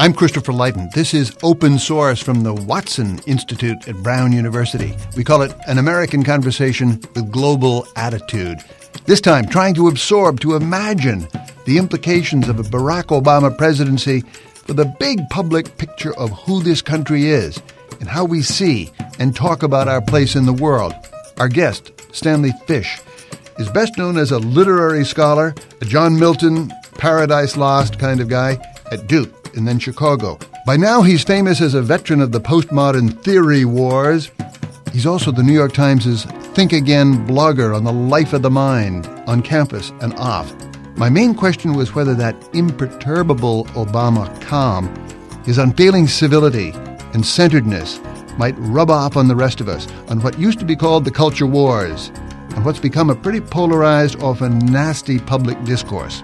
I'm Christopher Leighton. This is Open Source from the Watson Institute at Brown University. We call it an American conversation with global attitude. This time, trying to absorb, to imagine the implications of a Barack Obama presidency for the big public picture of who this country is and how we see and talk about our place in the world. Our guest, Stanley Fish, is best known as a literary scholar, a John Milton, Paradise Lost kind of guy at Duke and then Chicago. By now, he's famous as a veteran of the postmodern theory wars. He's also the New York Times' Think Again blogger on the life of the mind, on campus and off. My main question was whether that imperturbable Obama calm, his unfailing civility and centeredness might rub off on the rest of us, on what used to be called the culture wars, and what's become a pretty polarized, often nasty public discourse.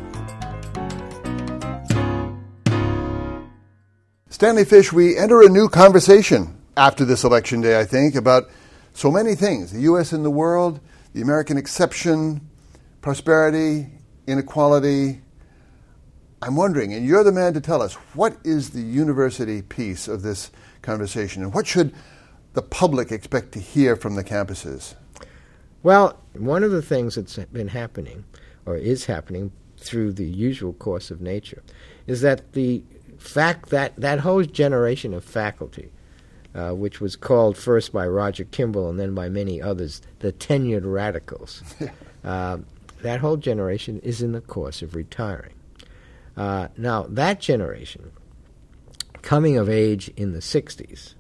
Stanley Fish, we enter a new conversation after this election day, I think, about so many things. The U.S. and the world, the American exception, prosperity, inequality. I'm wondering, and you're the man to tell us, what is the university piece of this conversation, and what should the public expect to hear from the campuses? Well, one of the things that's been happening, or is happening through the usual course of nature, is that the fact that that whole generation of faculty, which was called first by Roger Kimball and then by many others the tenured radicals, that whole generation is in the course of retiring. Now, that generation, coming of age in the 60s,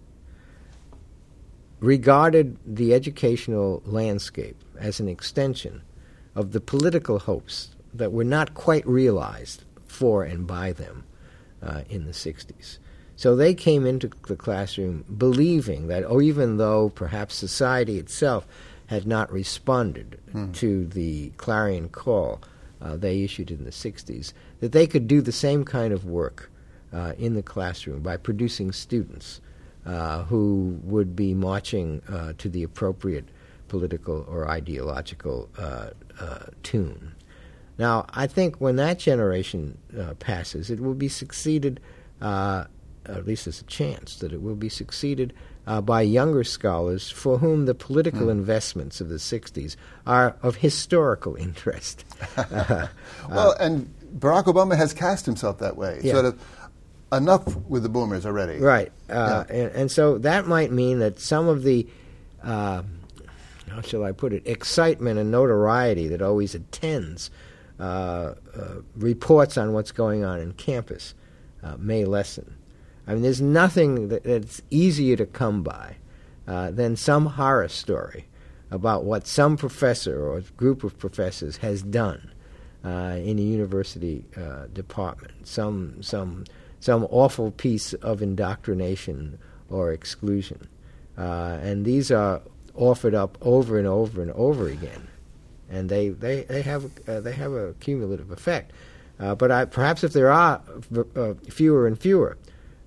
regarded the educational landscape as an extension of the political hopes that were not quite realized for and by them in the 60s. So they came into the classroom believing that, even though perhaps society itself had not responded to the clarion call they issued in the 60s, that they could do the same kind of work in the classroom by producing students who would be marching to the appropriate political or ideological tune. Now, I think when that generation passes, it will be succeeded, at least there's a chance that it will be succeeded by younger scholars for whom the political investments of the 60s are of historical interest. Well, and Barack Obama has cast himself that way, sort of enough with the boomers already. Right. And so that might mean that some of the, how shall I put it, excitement and notoriety that always attends reports on what's going on in campus may lessen. I mean, there's nothing that's easier to come by than some horror story about what some professor or group of professors has done in a university department, some awful piece of indoctrination or exclusion. And these are offered up over and over and over again. And they have a cumulative effect, but perhaps if there are fewer and fewer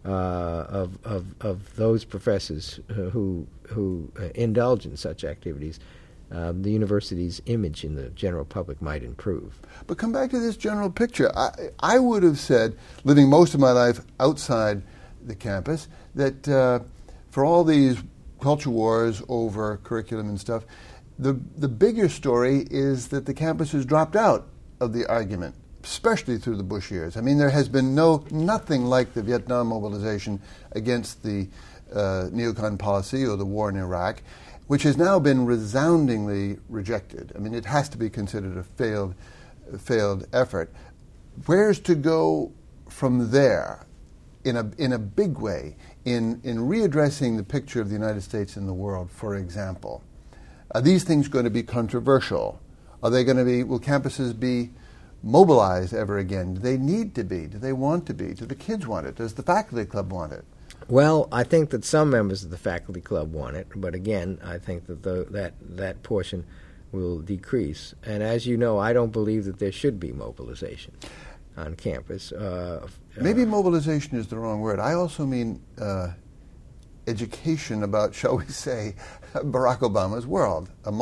of those professors who indulge in such activities, the university's image in the general public might improve. But come back to this general picture. I would have said, living most of my life outside the campus, that for all these culture wars over curriculum and stuff, the bigger story is that the campus has dropped out of the argument, especially through the Bush years. I mean, there has been nothing like the Vietnam mobilization against the neocon policy or the war in Iraq, which has now been resoundingly rejected. I mean, it has to be considered a failed effort. Where's to go from there in a big way in readdressing the picture of the United States in the world, for example? Are these things going to be controversial? Are they going to be, will campuses be mobilized ever again? Do they need to be? Do they want to be? Do the kids want it? Does the faculty club want it? Well, I think that some members of the faculty club want it, but again, I think that that portion will decrease. And as you know, I don't believe that there should be mobilization on campus. Maybe mobilization is the wrong word. I also mean education about, shall we say, Barack Obama's world, a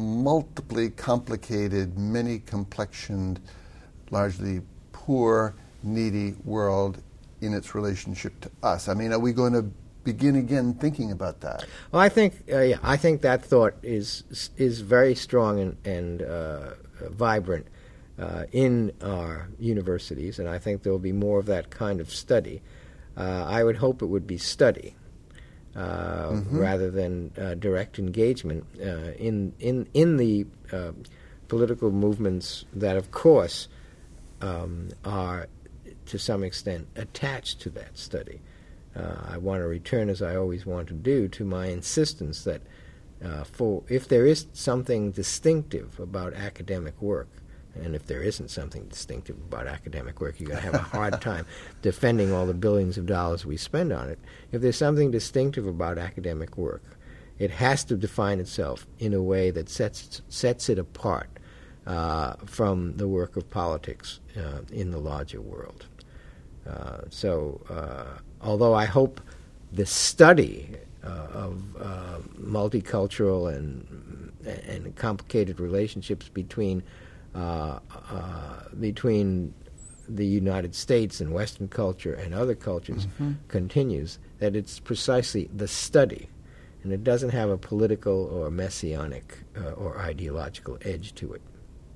multiply complicated, many-complexioned, largely poor needy world in its relationship to us? I mean, are we going to begin again thinking about that? Well, I think that thought is very strong and vibrant in our universities, and I think there will be more of that kind of study. I would hope it would be study rather than direct engagement in the political movements that, of course, are to some extent attached to that study. I want to return, as I always want to do, to my insistence that if there is something distinctive about academic work, and if there isn't something distinctive about academic work, you're going to have a hard time defending all the billions of dollars we spend on it. If there's something distinctive about academic work, it has to define itself in a way that sets it apart from the work of politics in the larger world. Although I hope the study of multicultural and complicated relationships between the United States and Western culture and other cultures continues, that it's precisely the study, and it doesn't have a political or messianic or ideological edge to it.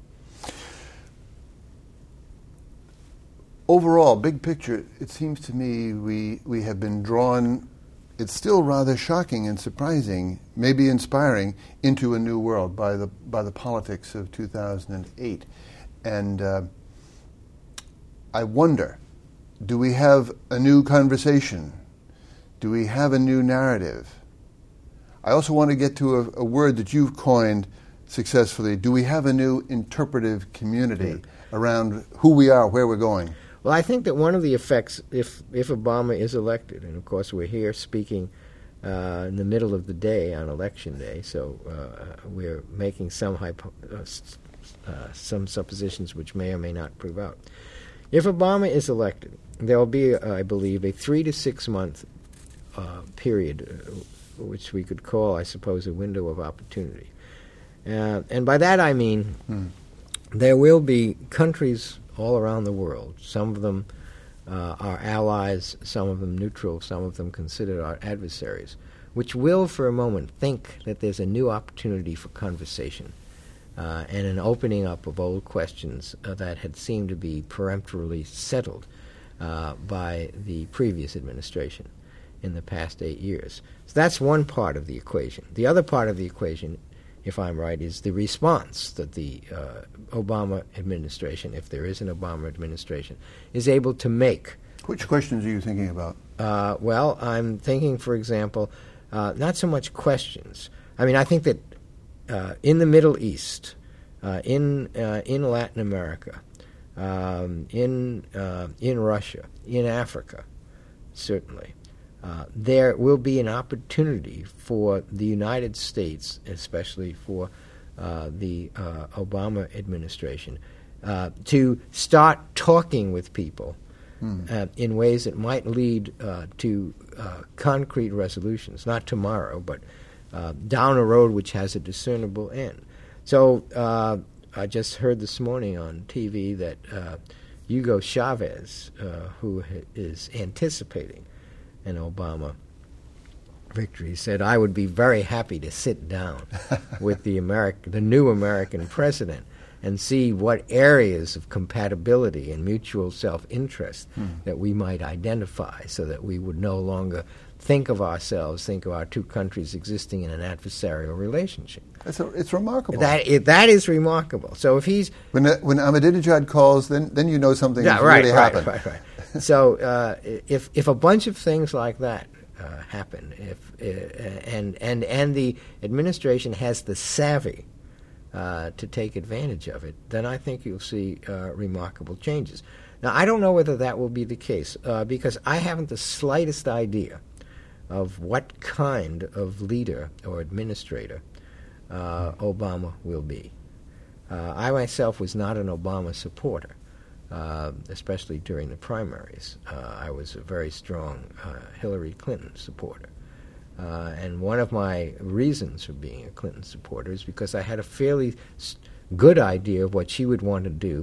Overall, big picture, it seems to me we have been drawn, it's still rather shocking and surprising, maybe inspiring, into a new world by the politics of 2008. And I wonder, do we have a new conversation? Do we have a new narrative? I also want to get to a word that you've coined successfully. Do we have a new interpretive community around who we are, where we're going? Well, I think that one of the effects, if Obama is elected, and of course we're here speaking in the middle of the day on Election Day, so we're making some suppositions which may or may not prove out. If Obama is elected, there will be, I believe, a 3 to 6 month period, which we could call, I suppose, a window of opportunity. And by that I mean there will be countries all around the world. Some of them are allies, some of them neutral, some of them considered our adversaries, which will for a moment think that there's a new opportunity for conversation and an opening up of old questions that had seemed to be peremptorily settled by the previous administration in the past 8 years. So that's one part of the equation. The other part of the equation, if I'm right, is the response that the Obama administration, if there is an Obama administration, is able to make. Which questions are you thinking about? Well, I'm thinking, for example, not so much questions. I mean, I think that in the Middle East, in Latin America, in Russia, in Africa, certainly, there will be an opportunity for the United States, especially for the Obama administration, to start talking with people in ways that might lead to concrete resolutions, not tomorrow, but down a road which has a discernible end. So I just heard this morning on TV that Hugo Chavez, who is anticipating an Obama victory, said, "I would be very happy to sit down with the new American president and see what areas of compatibility and mutual self-interest that we might identify, so that we would no longer think of our two countries existing in an adversarial relationship." It's remarkable. That is remarkable. So if he's when Ahmadinejad calls, then you know something has really happened. Right. So if a bunch of things like that happen, and the administration has the savvy to take advantage of it, then I think you'll see remarkable changes. Now, I don't know whether that will be the case because I haven't the slightest idea of what kind of leader or administrator Obama will be. I myself was not an Obama supporter, especially during the primaries. I was a very strong Hillary Clinton supporter. And one of my reasons for being a Clinton supporter is because I had a fairly good idea of what she would want to do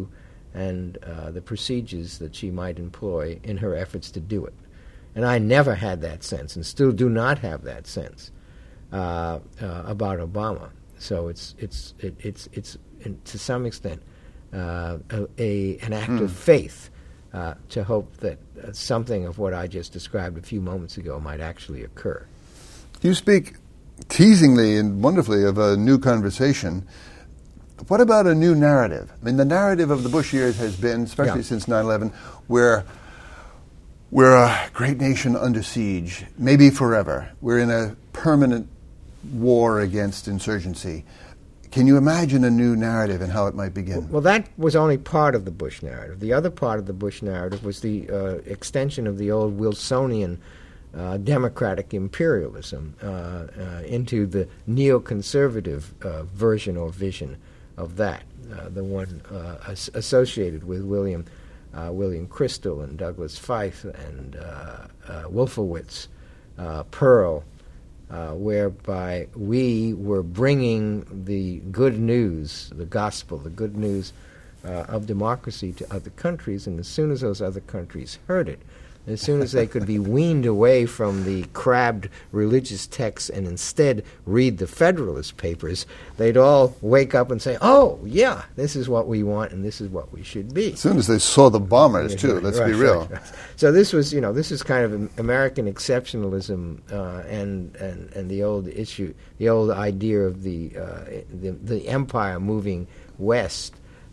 and the procedures that she might employ in her efforts to do it. And I never had that sense, and still do not have that sense about Obama. So it's to some extent an act of faith to hope that something of what I just described a few moments ago might actually occur. You speak teasingly and wonderfully of a new conversation. What about a new narrative? I mean, the narrative of the Bush years has been, especially since 9/11, where we're a great nation under siege, maybe forever. We're in a permanent war against insurgency. Can you imagine a new narrative and how it might begin? Well, that was only part of the Bush narrative. The other part of the Bush narrative was the extension of the old Wilsonian democratic imperialism into the neoconservative version or vision of that, the one associated with William Kristol and Douglas Feith and Wolfowitz, Pearl, whereby we were bringing the good news, the gospel, the good news of democracy to other countries, and as soon as those other countries heard it, as soon as they could be weaned away from the crabbed religious texts and instead read the Federalist Papers, they'd all wake up and say, oh, yeah, this is what we want and this is what we should be. As soon as they saw the bombers, too, let's be real. Right. So this was, this is kind of American exceptionalism and the old issue, the old idea of the empire moving west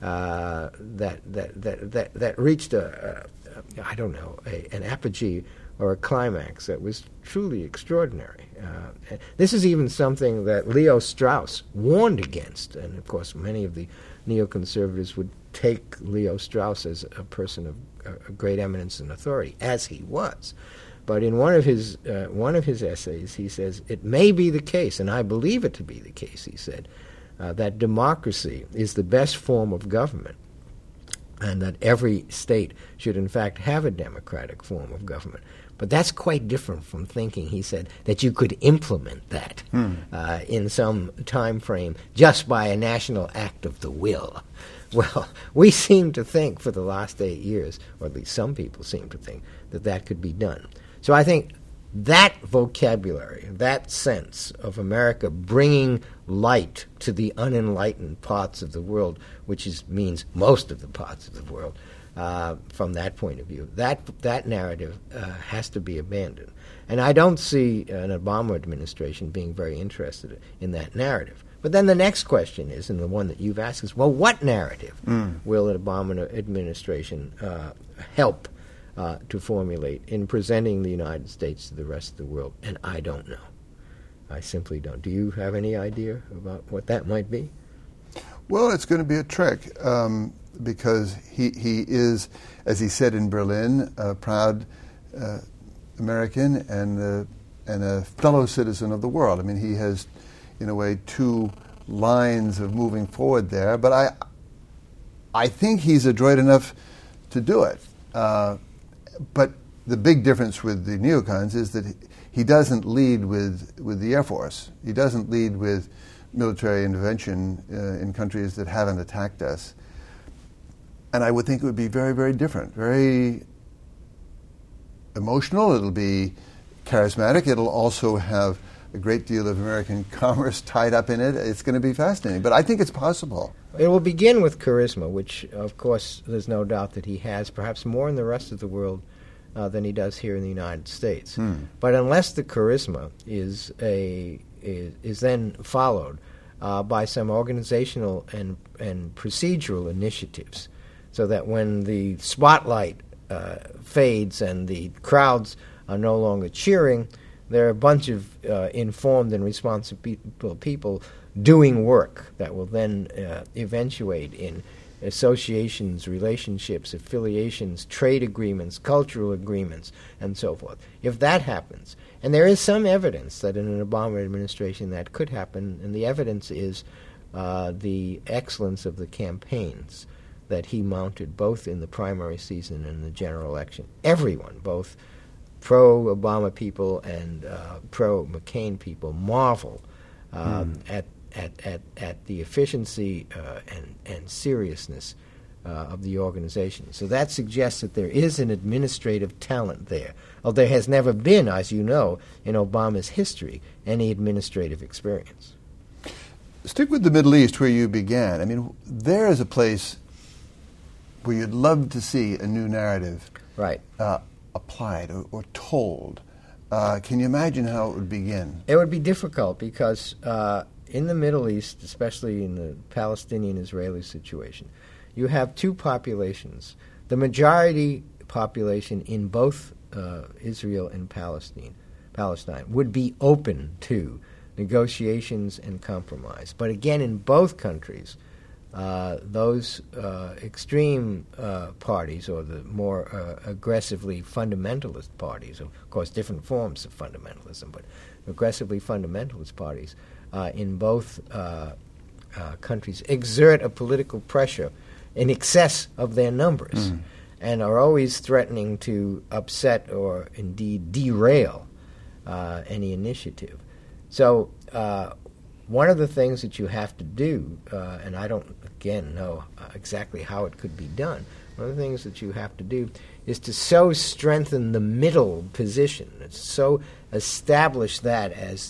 that reached an apogee or a climax that was truly extraordinary. This is even something that Leo Strauss warned against, and of course many of the neoconservatives would take Leo Strauss as a person of great eminence and authority, as he was. But in one of his essays, he says, it may be the case, and I believe it to be the case, he said, that democracy is the best form of government, and that every state should in fact have a democratic form of government. But that's quite different from thinking, he said, that you could implement that in some time frame just by a national act of the will. Well, we seem to think for the last 8 years, or at least some people seem to think, that that could be done. So I think that vocabulary, that sense of America bringing light to the unenlightened parts of the world, which means most of the parts of the world, from that point of view, that narrative has to be abandoned. And I don't see an Obama administration being very interested in that narrative. But then the next question is, and the one that you've asked is, well, what narrative will an Obama administration help to formulate in presenting the United States to the rest of the world? And I don't know. I simply don't. Do you have any idea about what that might be? Well, it's going to be a trick because he is, as he said in Berlin, a proud American and a fellow citizen of the world. I mean, he has, in a way, two lines of moving forward there. But I think he's adroit enough to do it. But the big difference with the neocons is that he doesn't lead with the Air Force. He doesn't lead with military intervention in countries that haven't attacked us. And I would think it would be very, very different, very emotional. It'll be charismatic. It'll also have a great deal of American commerce tied up in it. It's going to be fascinating. But I think it's possible. It will begin with charisma, which, of course, there's no doubt that he has, perhaps more in the rest of the world than he does here in the United States. But unless the charisma is then followed by some organizational and procedural initiatives, so that when the spotlight fades and the crowds are no longer cheering, there are a bunch of informed and responsible people doing work that will then eventuate in associations, relationships, affiliations, trade agreements, cultural agreements, and so forth. If that happens, and there is some evidence that in an Obama administration that could happen, and the evidence is the excellence of the campaigns that he mounted both in the primary season and the general election. Everyone, both pro-Obama people and pro-McCain people, marvel at the efficiency and seriousness of the organization. So that suggests that there is an administrative talent there. Well, there has never been, as you know, in Obama's history, any administrative experience. Stick with the Middle East where you began. I mean, there is a place where you'd love to see a new narrative Right. Applied or told. Can you imagine how it would begin? It would be difficult because in the Middle East, especially in the Palestinian-Israeli situation, you have two populations. The majority population in both Israel and Palestine would be open to negotiations and compromise. But again, in both countries, those extreme parties, or the more aggressively fundamentalist parties, of course different forms of fundamentalism, but aggressively fundamentalist parties in both countries exert a political pressure in excess of their numbers and are always threatening to upset or indeed derail any initiative. So one of the things that you have to do, and I don't, again, know exactly how it could be done, one of the things that you have to do is to so strengthen the middle position, so establish that as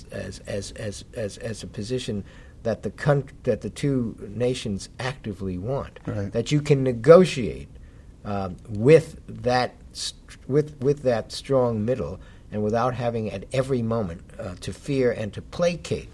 a position that the two nations actively want, right, that you can negotiate with that strong middle, and without having at every moment to fear and to placate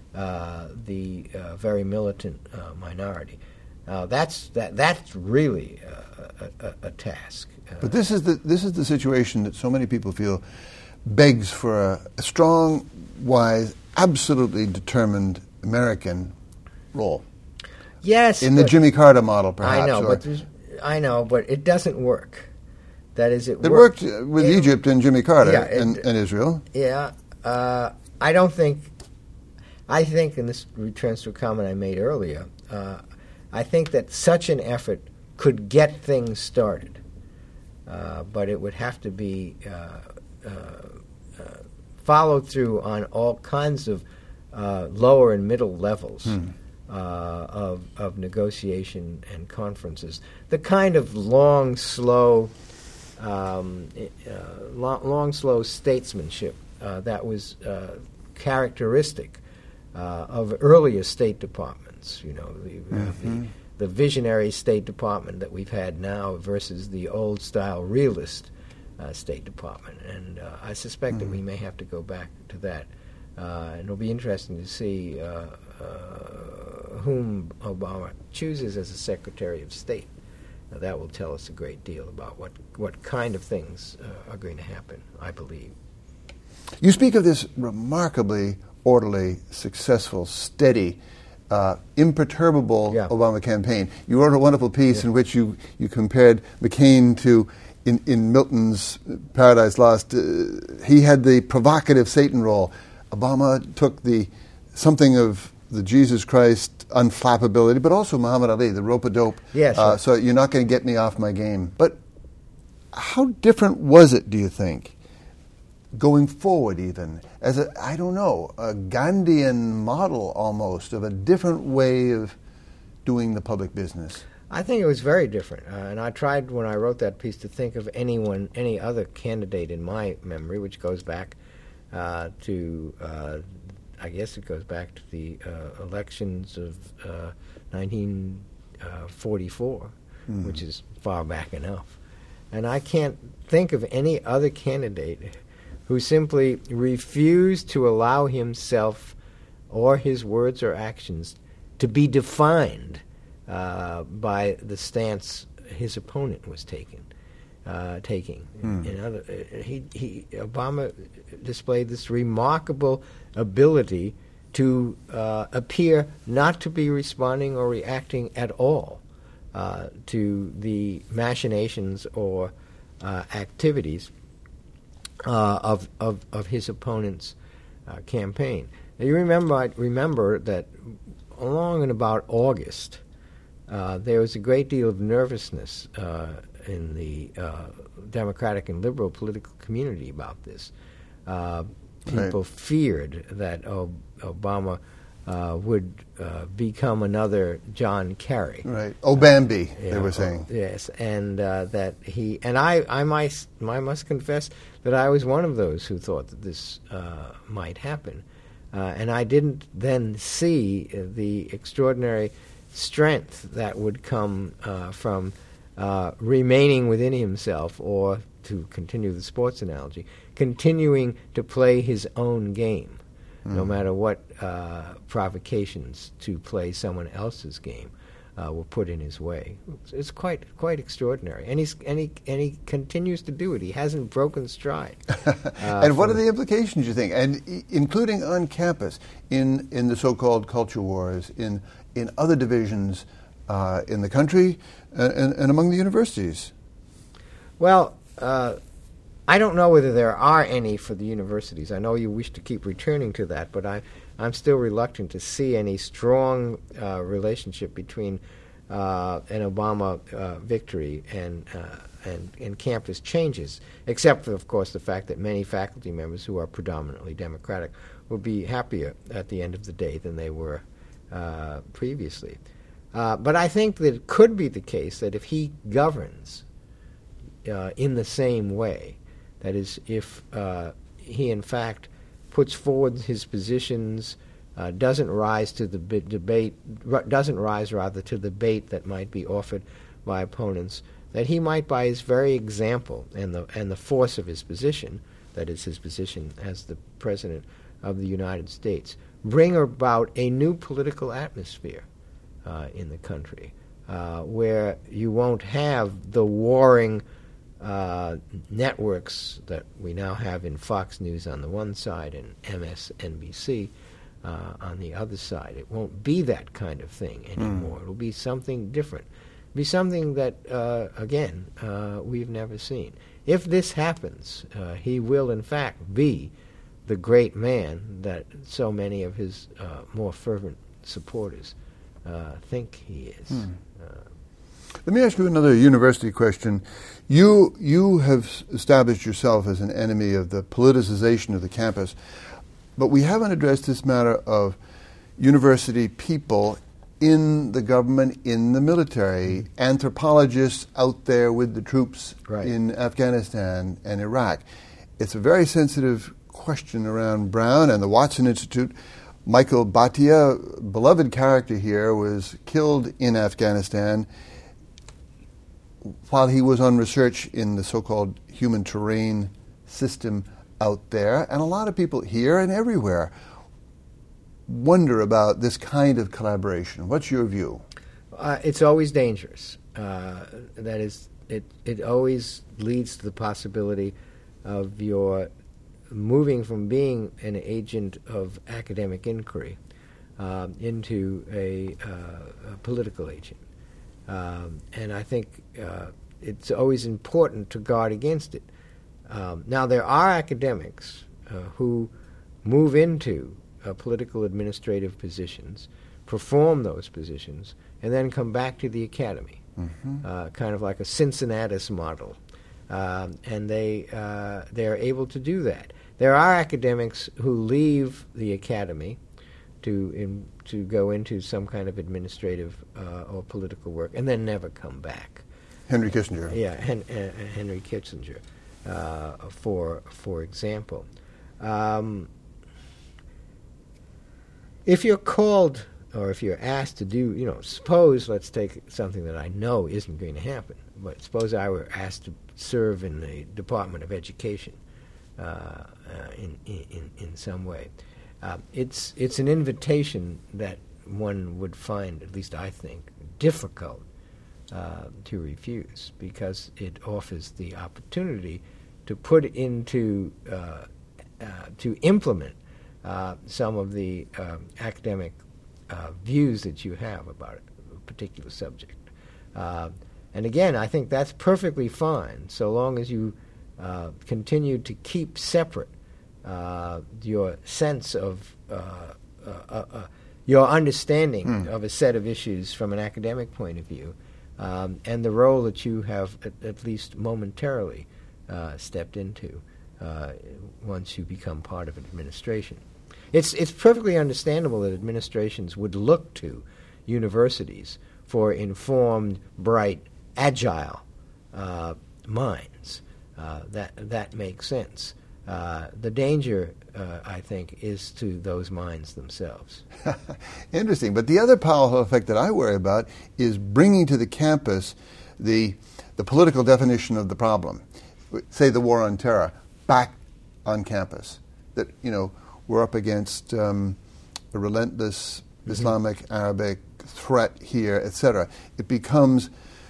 the very militant minority. That's really a task. But this is the situation that so many people feel begs for a strong, wise, absolutely determined American role. Yes, in the Jimmy Carter model, perhaps. I know, but it doesn't work. That is, it worked with Egypt and Jimmy Carter and Israel. Yeah, I don't think. I think, and this returns to a comment I made earlier, I think that such an effort could get things started, but it would have to be followed through on all kinds of lower and middle levels of negotiation and conferences. The kind of long, slow statesmanship that was characteristic of earlier State Departments, the visionary State Department that we've had now versus the old-style realist State Department. And I suspect that we may have to go back to that. And it'll be interesting to see whom Obama chooses as a Secretary of State. That will tell us a great deal about what kind of things are going to happen, I believe. You speak of this remarkably orderly, successful, steady, imperturbable Obama campaign. You wrote a wonderful piece in which you compared McCain to, in Milton's Paradise Lost, he had the provocative Satan role. Obama took something of the Jesus Christ unflappability, but also Muhammad Ali, the rope-a-dope. Yes. So you're not going to get me off my game. But how different was it, do you think, going forward even, as a Gandhian model almost of a different way of doing the public business? I think it was very different. And I tried, when I wrote that piece, to think of any other candidate in my memory, which goes back to, I guess it goes back to the elections of 1944, which is far back enough. And I can't think of any other candidate who simply refused to allow himself or his words or actions to be defined by the stance his opponent was taking. Obama displayed this remarkable ability to appear not to be responding or reacting at all to the machinations or activities of his opponent's campaign. Now, I remember that along in about August, there was a great deal of nervousness in the Democratic and liberal political community about this. People feared that Obama would become another John Kerry. Right. Bambi, they were saying. Yes, and that he and I must confess that I was one of those who thought that this might happen, and I didn't then see the extraordinary strength that would come from remaining within himself, or to continue the sports analogy, continuing to play his own game. No matter what provocations to play someone else's game were put in his way. It's quite extraordinary, and he continues to do it. He hasn't broken stride. And what are the implications, you think, and including on campus, in the so-called culture wars, in other divisions in the country and among the universities? Well, I don't know whether there are any for the universities. I know you wish to keep returning to that, but I'm still reluctant to see any strong relationship between an Obama victory and campus changes, except for, of course, the fact that many faculty members who are predominantly Democratic will be happier at the end of the day than they were previously. But I think that it could be the case that if he governs in the same way, that is, if he in fact puts forward his positions, doesn't rise to the debate, doesn't rise rather to the bait that might be offered by opponents, that he might, by his very example and the force of his position, that is his position as the President of the United States, bring about a new political atmosphere in the country, where you won't have the warring networks that we now have in Fox News on the one side and MSNBC on the other side. It won't be that kind of thing anymore. It'll be something different. It'll be something that, again, we've never seen. If this happens, he will, in fact, be the great man that so many of his more fervent supporters think he is. Let me ask you another university question. You have established yourself as an enemy of the politicization of the campus, but we haven't addressed this matter of university people in the government, in the military, anthropologists out there with the troops in Afghanistan and Iraq. It's a very sensitive question around Brown and the Watson Institute. Michael Bhatia, beloved character here, was killed in Afghanistan while he was on research in the so-called human terrain system out there. And a lot of people here and everywhere wonder about this kind of collaboration. What's your view? It's always dangerous. That is, it always leads to the possibility of your moving from being an agent of academic inquiry into a political agent. And I think it's always important to guard against it. Now, there are academics who move into political administrative positions, perform those positions, and then come back to the academy, kind of like a Cincinnatus model. And they're able to do that. There are academics who leave the academy to go into some kind of administrative or political work and then never come back. Henry Kissinger. Yeah, Henry Kissinger, for example. If you're called or if you're asked to do, suppose, let's take something that I know isn't going to happen, but suppose I were asked to serve in the Department of Education in some way. It's an invitation that one would find, at least I think, difficult to refuse, because it offers the opportunity to put into to implement some of the academic views that you have about a particular subject. And again, I think that's perfectly fine, so long as you continue to keep separate your sense of your understanding of a set of issues from an academic point of view, and the role that you have at least momentarily stepped into once you become part of an administration. It's perfectly understandable that administrations would look to universities for informed, bright, agile minds. That makes sense. The danger, I think, is to those minds themselves. Interesting. But the other powerful effect that I worry about is bringing to the campus the political definition of the problem. Say the war on terror, back on campus. That, we're up against a relentless Islamic, Arabic threat here, etc. It becomes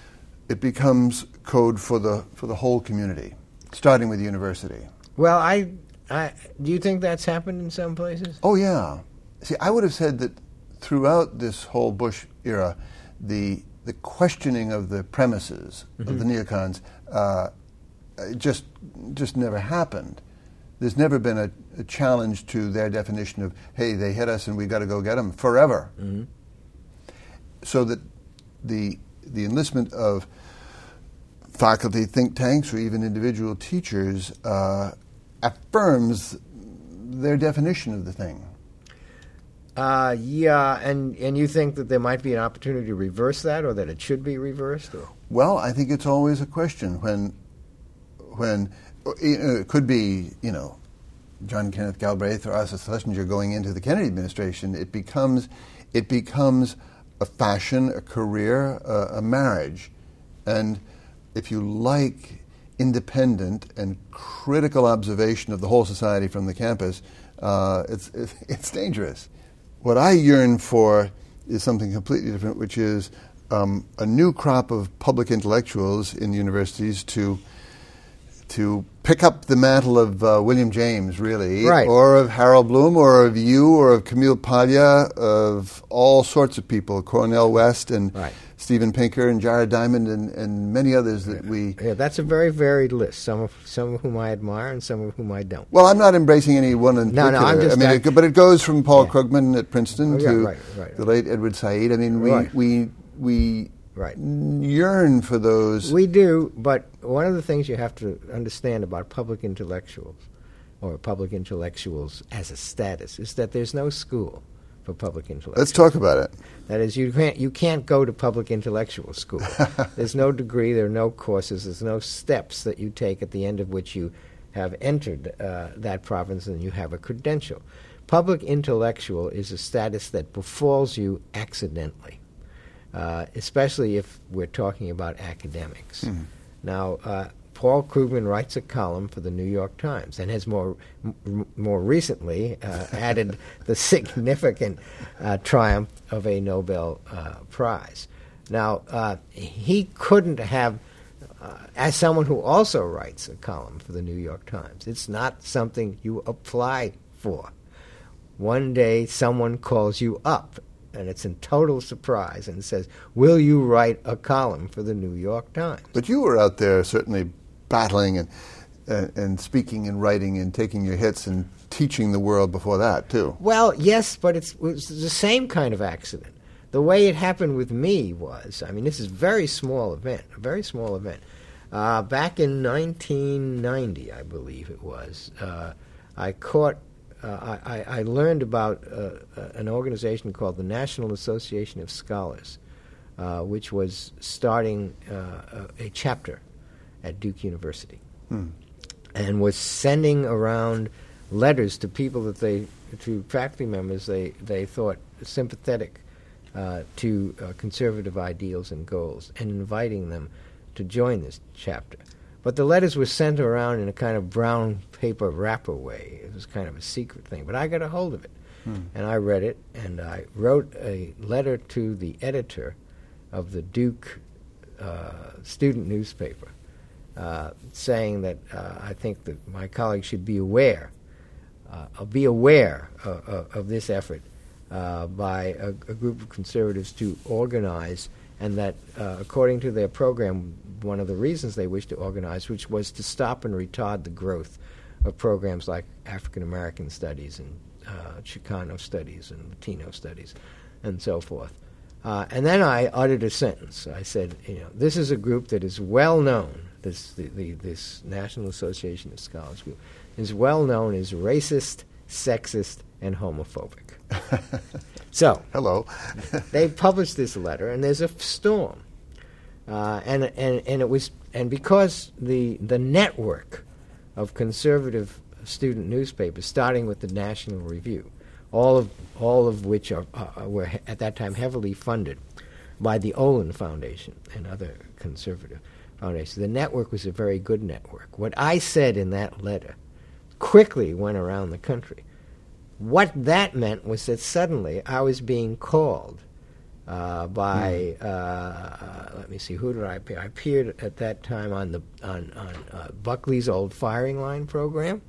code for the whole community, starting with the university. Well, do you think that's happened in some places? Oh, yeah. See, I would have said that throughout this whole Bush era, the questioning of the premises of the neocons just never happened. There's never been a challenge to their definition of, hey, they hit us and we got to go get them forever. Mm-hmm. So that the enlistment of faculty, think tanks, or even individual teachers affirms their definition of the thing. Yeah, and you think that there might be an opportunity to reverse that, or that it should be reversed? Or? Well, I think it's always a question when it could be, John Kenneth Galbraith or Asa Schlesinger going into the Kennedy administration. It becomes a fashion, a career, a marriage, and if you like independent and critical observation of the whole society from the campus, it's dangerous. What I yearn for is something completely different, which is a new crop of public intellectuals in universities to pick up the mantle of William James, really, right, or of Harold Bloom, or of you, or of Camille Paglia, of all sorts of people, Cornel West and right, Steven Pinker and Jared Diamond and many others that we... Yeah, that's a very varied list, some of whom I admire and some of whom I don't. Well, I'm not embracing any one in particular. No, I'm just... but it goes from Paul Krugman at Princeton to right. the late Edward Said. I mean, we right, yearn for those. We do, but one of the things you have to understand about public intellectuals, or public intellectuals as a status, is that there's no school for public intellectuals. Let's talk about it. That is, you can't go to public intellectual school. There's no degree, there are no courses, there's no steps that you take at the end of which you have entered that province and you have a credential. Public intellectual is a status that befalls you accidentally. Especially if we're talking about academics. Mm-hmm. Now, Paul Krugman writes a column for the New York Times and has more recently added the significant triumph of a Nobel Prize. Now, he couldn't have, as someone who also writes a column for the New York Times, it's not something you apply for. One day someone calls you up, and it's in total surprise, and says, will you write a column for the New York Times? But you were out there certainly battling and speaking and writing and taking your hits and teaching the world before that, too. Well, yes, but it was the same kind of accident. The way it happened with me was, this is a very small event. Back in 1990, I believe it was, I learned about an organization called the National Association of Scholars, which was starting a chapter at Duke University, and was sending around letters to people to faculty members they thought sympathetic to conservative ideals and goals, and inviting them to join this chapter. But the letters were sent around in a kind of brown paper wrapper way. It was kind of a secret thing. But I got a hold of it, and I read it, and I wrote a letter to the editor of the Duke student newspaper, saying that I think that my colleagues should be aware of this effort by a group of conservatives to organize, and that according to their program, one of the reasons they wished to organize, which was to stop and retard the growth of programs like African American studies and Chicano studies and Latino studies and so forth. And then I uttered a sentence. I said, this is a group that is well known, this National Association of Scholars group, is well known as racist, sexist, and homophobic. So, hello. they published this letter, and there's a storm, and it was, and because the network of conservative student newspapers, starting with the National Review, all of which were at that time heavily funded by the Olin Foundation and other conservative foundations. The network was a very good network. What I said in that letter quickly went around the country. What that meant was that suddenly I was being called by let me see, who did I appear? I appeared at that time on Buckley's old firing line program.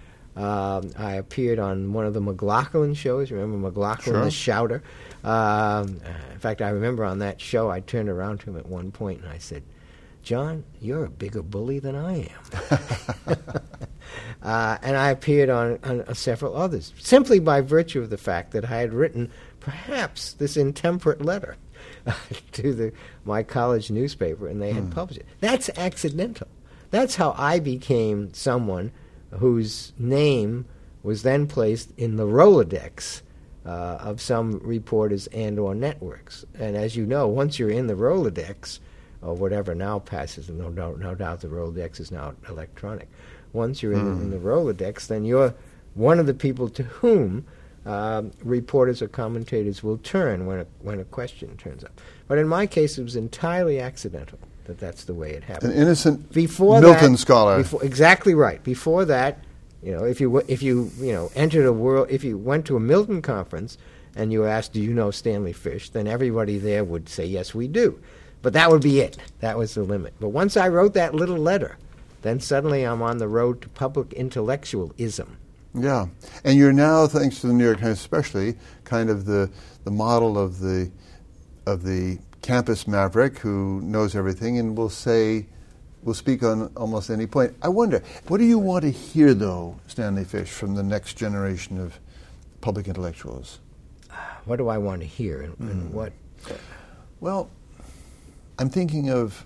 I appeared on one of the McLaughlin shows. Remember McLaughlin, sure. The Shouter? In fact, I remember on that show, I turned around to him at one point and I said, "John, you're a bigger bully than I am." And I appeared on several others, simply by virtue of the fact that I had written perhaps this intemperate letter to my college newspaper, and they had published it. That's accidental. That's how I became someone whose name was then placed in the Rolodex of some reporters and or networks. And as you know, once you're in the Rolodex, or whatever now passes, no doubt the Rolodex is now electronic. Once you're in the Rolodex, then you're one of the people to whom reporters or commentators will turn when a question turns up. But in my case, it was entirely accidental that's the way it happened. An innocent Milton scholar. Exactly right. Before that, if you entered a world, if you went to a Milton conference and you asked, "Do you know Stanley Fish?" then everybody there would say, "Yes, we do." But that would be it. That was the limit. But once I wrote that little letter, then suddenly I'm on the road to public intellectualism. Yeah, and you're now, thanks to the New York Times especially, kind of the model of the campus maverick who knows everything and will speak on almost any point. I wonder, what do you want to hear, though, Stanley Fish, from the next generation of public intellectuals? What do I want to hear, and what? Well, I'm thinking of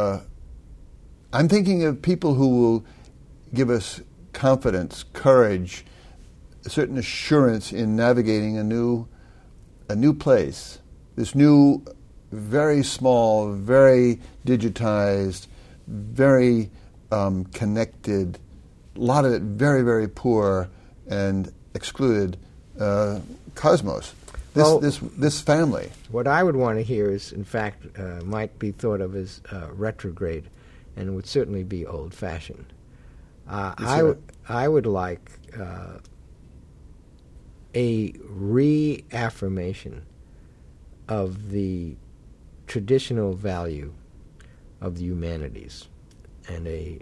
people who will give us confidence, courage, a certain assurance in navigating a new place. This new, very small, very digitized, very connected, a lot of it very, very poor and excluded cosmos. This family. What I would want to hear is, in fact, might be thought of as retrograde, and would certainly be old-fashioned. I would like a reaffirmation of the traditional value of the humanities, and a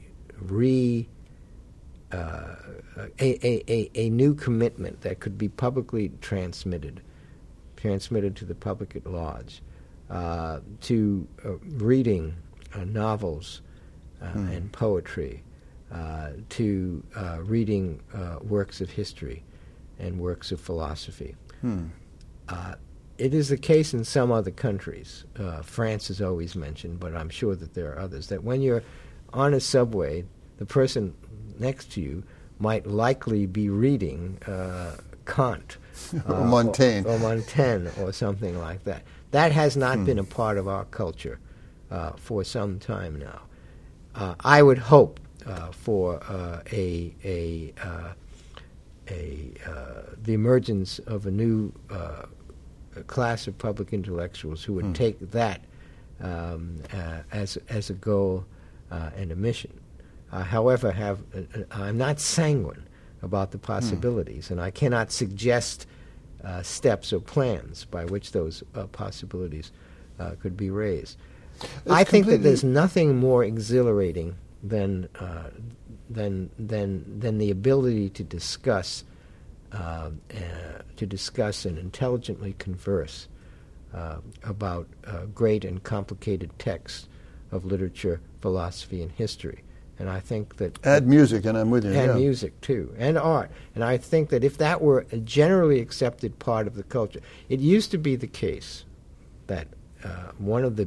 new commitment that could be publicly transmitted to the public at large, to reading novels and poetry, to reading works of history and works of philosophy. It is the case in some other countries. France is always mentioned, but I'm sure that there are others, that when you're on a subway, the person next to you might likely be reading Kant or Montaigne. or Montaigne or something like that. That has not been a part of our culture for some time now. I would hope for the emergence of a new class of public intellectuals who would take that as a goal and a mission. However, I'm not sanguine about the possibilities, and I cannot suggest steps or plans by which those possibilities could be raised. I think that there's nothing more exhilarating than the ability to discuss and intelligently converse about great and complicated texts of literature, philosophy, and history. And I think that... Add music, and I'm with you. And music, too, and art. And I think that if that were a generally accepted part of the culture... It used to be the case that one of the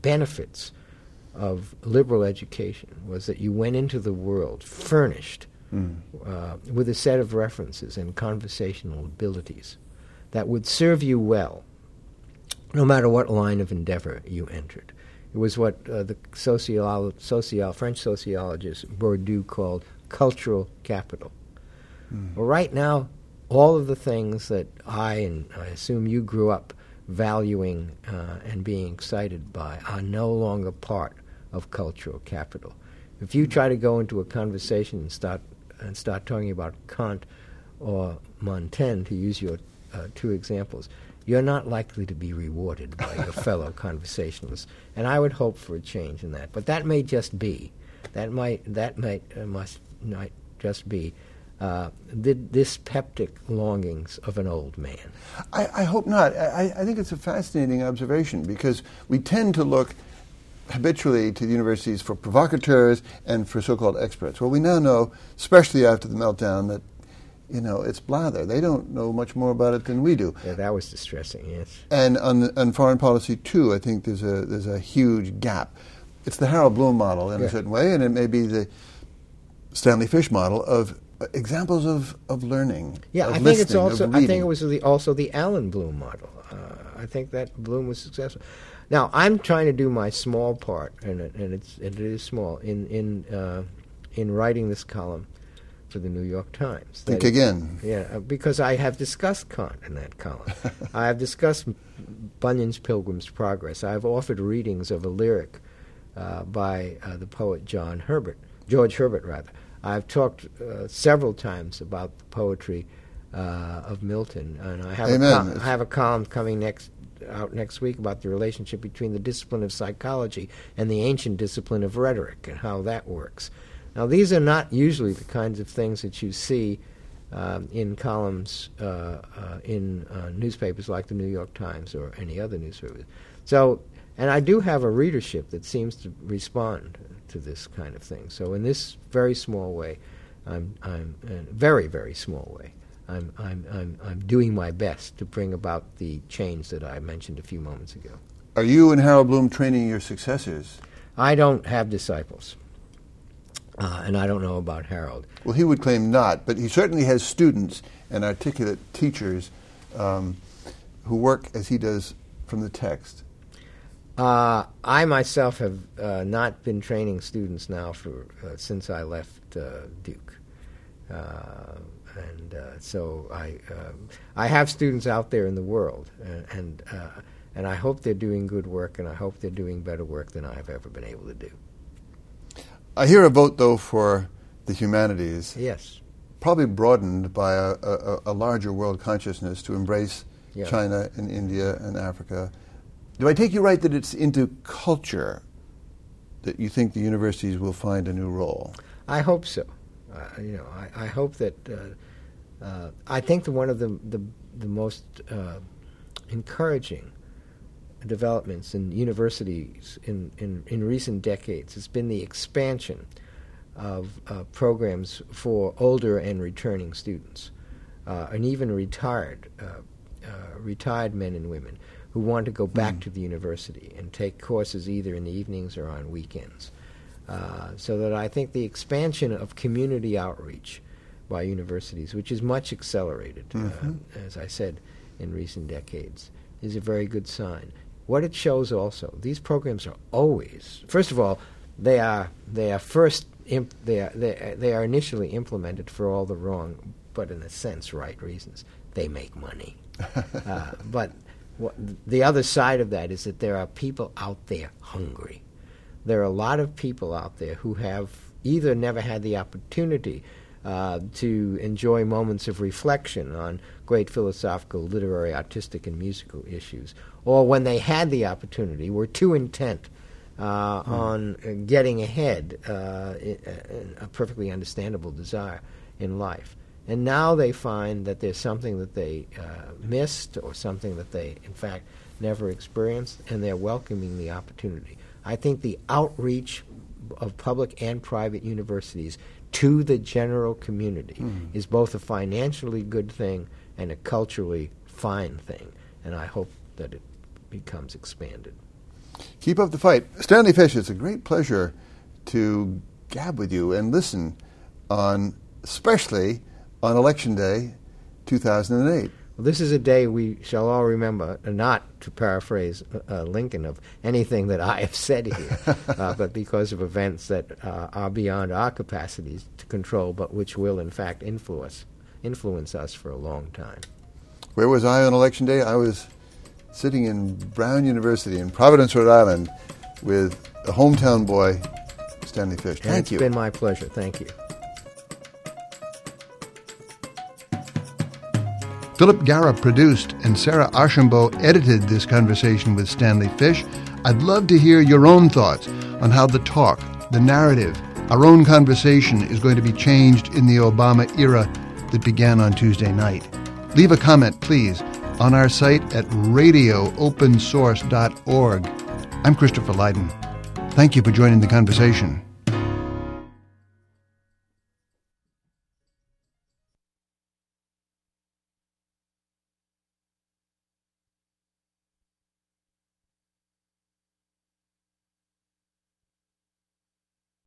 benefits of liberal education was that you went into the world furnished with a set of references and conversational abilities that would serve you well, no matter what line of endeavor you entered. It was what the French sociologist Bourdieu called cultural capital. Well, right now, all of the things that I assume you grew up valuing and being excited by are no longer part of cultural capital. If you try to go into a conversation and start talking about Kant or Montaigne, to use your two examples, you're not likely to be rewarded by your fellow conversationalists. And I would hope for a change in that. But that may just be. That might just be the dyspeptic longings of an old man. I hope not. I think it's a fascinating observation because we tend to look habitually to the universities for provocateurs and for so-called experts. Well, we now know, especially after the meltdown, that it's blather. They don't know much more about it than we do. Yeah, that was distressing, yes. And on foreign policy, too, I think there's a huge gap. It's the Harold Bloom model in a certain way, and it may be the Stanley Fish model of examples of learning. Yeah, I think it's also. I think it was also the Alan Bloom model. I think that Bloom was successful. Now I'm trying to do my small part, and it is small in writing this column for the New York Times. Think again. Yeah, because I have discussed Kant in that column. I have discussed Bunyan's Pilgrim's Progress. I have offered readings of a lyric by the poet George Herbert. I've talked several times about the poetry of Milton, and I have a column coming out next week about the relationship between the discipline of psychology and the ancient discipline of rhetoric and how that works. Now, these are not usually the kinds of things that you see in columns in newspapers like the New York Times or any other newspaper. So, and I do have a readership that seems to respond to this kind of thing. So, in this very small way, I'm very, very small way, I'm doing my best to bring about the change that I mentioned a few moments ago. Are you and Harold Bloom training your successors? I don't have disciples. And I don't know about Harold. Well, he would claim not, but he certainly has students and articulate teachers who work as he does from the text. I myself have not been training students now since I left Duke, so I have students out there in the world, and I hope they're doing good work, and I hope they're doing better work than I've ever been able to do. I hear a vote, though, for the humanities. Yes. Probably broadened by a larger world consciousness to embrace China and India and Africa. Do I take you right that it's into culture that you think the universities will find a new role? I hope so. I hope that. I think that one of the most encouraging developments in universities in recent decades has been the expansion of programs for older and returning students, and even retired men and women who want to go back to the university and take courses either in the evenings or on weekends. So that I think the expansion of community outreach by universities, which is much accelerated, as I said, in recent decades, is a very good sign. What it shows also, these programs are always, first of all, they are initially implemented for all the wrong, but in a sense, right reasons. They make money. But the other side of that is that there are people out there hungry. There are a lot of people out there who have either never had the opportunity to enjoy moments of reflection on great philosophical, literary, artistic, and musical issues, or when they had the opportunity, were too intent on getting ahead, a perfectly understandable desire in life. And now they find that there's something that they missed or something that they, in fact, never experienced, and they're welcoming the opportunity. I think the outreach of public and private universities to the general community is both a financially good thing and a culturally fine thing, and I hope that it becomes expanded. Keep up the fight. Stanley Fish, it's a great pleasure to gab with you and listen on especially on Election Day 2008. Well, this is a day we shall all remember, not to paraphrase Lincoln, of anything that I have said here, but because of events that are beyond our capacities to control, but which will, in fact, influence us for a long time. Where was I on Election Day? I was sitting in Brown University in Providence, Rhode Island, with a hometown boy, Stanley Fish. Thank you. It's been my pleasure. Thank you. Philip Garra produced and Sarah Archambault edited this conversation with Stanley Fish. I'd love to hear your own thoughts on how the talk, the narrative, our own conversation is going to be changed in the Obama era that began on Tuesday night. Leave a comment, please, on our site at radioopensource.org. I'm Christopher Lydon. Thank you for joining the conversation.